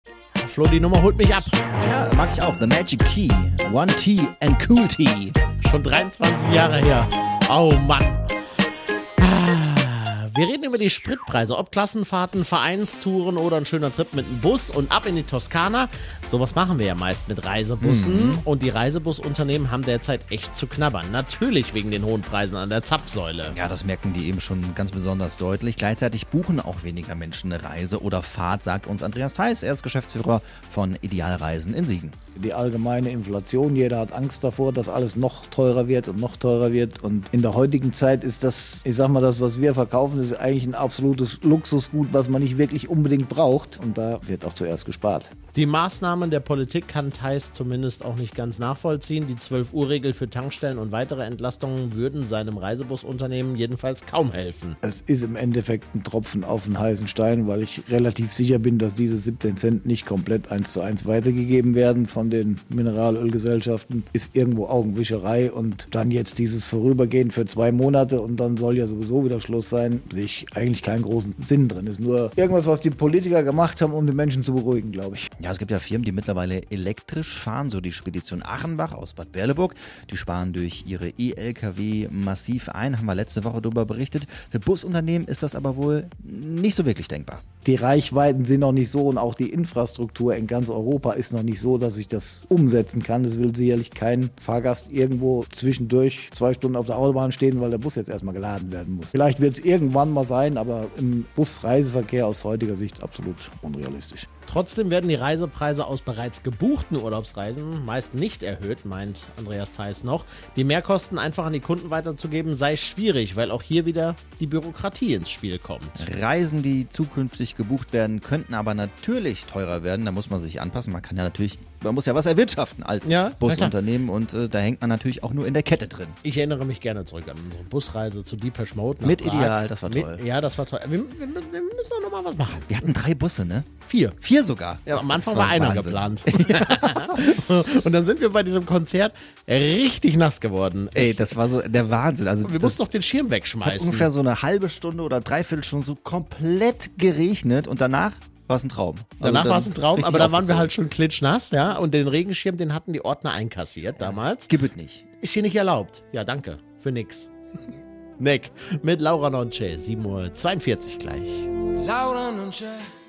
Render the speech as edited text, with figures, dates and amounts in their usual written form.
Flo, die Nummer holt mich ab. Ja, mag ich auch. The Magic Key. One Tea and Cool Tea. Schon 23 Jahre her. Oh Mann. Wir reden über die Spritpreise, ob Klassenfahrten, Vereinstouren oder ein schöner Trip mit dem Bus und ab in die Toskana. Sowas machen wir ja meist mit Reisebussen und die Reisebusunternehmen haben derzeit echt zu knabbern. Natürlich wegen den hohen Preisen an der Zapfsäule. Ja, das merken die eben schon ganz besonders deutlich. Gleichzeitig buchen auch weniger Menschen eine Reise oder Fahrt, sagt uns Andreas Theis. Er ist Geschäftsführer von Idealreisen in Siegen. Die allgemeine Inflation, jeder hat Angst davor, dass alles noch teurer wird und noch teurer wird. Und in der heutigen Zeit ist das, ich sag mal, das, was wir verkaufen, ist eigentlich ein absolutes Luxusgut, was man nicht wirklich unbedingt braucht. Und da wird auch zuerst gespart. Die Maßnahmen der Politik kann Theis zumindest auch nicht ganz nachvollziehen. Die 12-Uhr-Regel für Tankstellen und weitere Entlastungen würden seinem Reisebusunternehmen jedenfalls kaum helfen. Es ist im Endeffekt ein Tropfen auf den heißen Stein, weil ich relativ sicher bin, dass diese 17 Cent nicht komplett 1:1 weitergegeben werden von den Mineralölgesellschaften. Ist irgendwo Augenwischerei und dann jetzt dieses Vorübergehen für 2 Monate und dann soll ja sowieso wieder Schluss sein, sehe ich eigentlich keinen großen Sinn drin. Ist nur irgendwas, was die Politiker gemacht haben, um die Menschen zu beruhigen, glaube ich. Ja, es gibt ja Firmen, die mittlerweile elektrisch fahren, so die Spedition Achenbach aus Bad Berleburg. Die sparen durch ihre E-Lkw massiv ein, haben wir letzte Woche darüber berichtet. Für Busunternehmen ist das aber wohl nicht so wirklich denkbar. Die Reichweiten sind noch nicht so und auch die Infrastruktur in ganz Europa ist noch nicht so, dass ich das umsetzen kann. Das will sicherlich kein Fahrgast irgendwo zwischendurch 2 Stunden auf der Autobahn stehen, weil der Bus jetzt erstmal geladen werden muss. Vielleicht wird es irgendwann mal sein, aber im Busreiseverkehr aus heutiger Sicht absolut unrealistisch. Trotzdem werden die Reisepreise aus bereits gebuchten Urlaubsreisen meist nicht erhöht, meint Andreas Theis noch. Die Mehrkosten einfach an die Kunden weiterzugeben sei schwierig, weil auch hier wieder die Bürokratie ins Spiel kommt. Reisen, die zukünftig gebucht werden, könnten aber natürlich teurer werden. Da muss man sich anpassen. Man muss ja was erwirtschaften als Busunternehmen und da hängt man natürlich auch nur in der Kette drin. Ich erinnere mich gerne zurück an unsere Busreise zu Depeche Mode nach Mit Prag. Ideal, das war toll. Ja, das war toll. Wir müssen doch noch mal was machen. Wir hatten 3 Busse, ne? 4. 4 sogar. Ja, am Anfang Das war einer Wahnsinn. geplant. Und dann sind wir bei diesem Konzert richtig nass geworden. Ey, das war so der Wahnsinn. Also Wir mussten doch den Schirm hat wegschmeißen. ungefähr so eine halbe Stunde oder 3/4 Stunde so komplett geregnet und danach war es ein Traum. Danach war es ein Traum, aber da waren wir aufgezogen. halt schon klitschnass, ja. Und den Regenschirm, den hatten die Ordner einkassiert damals. Gibt es nicht. Ist hier nicht erlaubt. Ja, danke. Für nix. Nick mit Laura Nonce, 7:42 Uhr gleich. Laura non c'è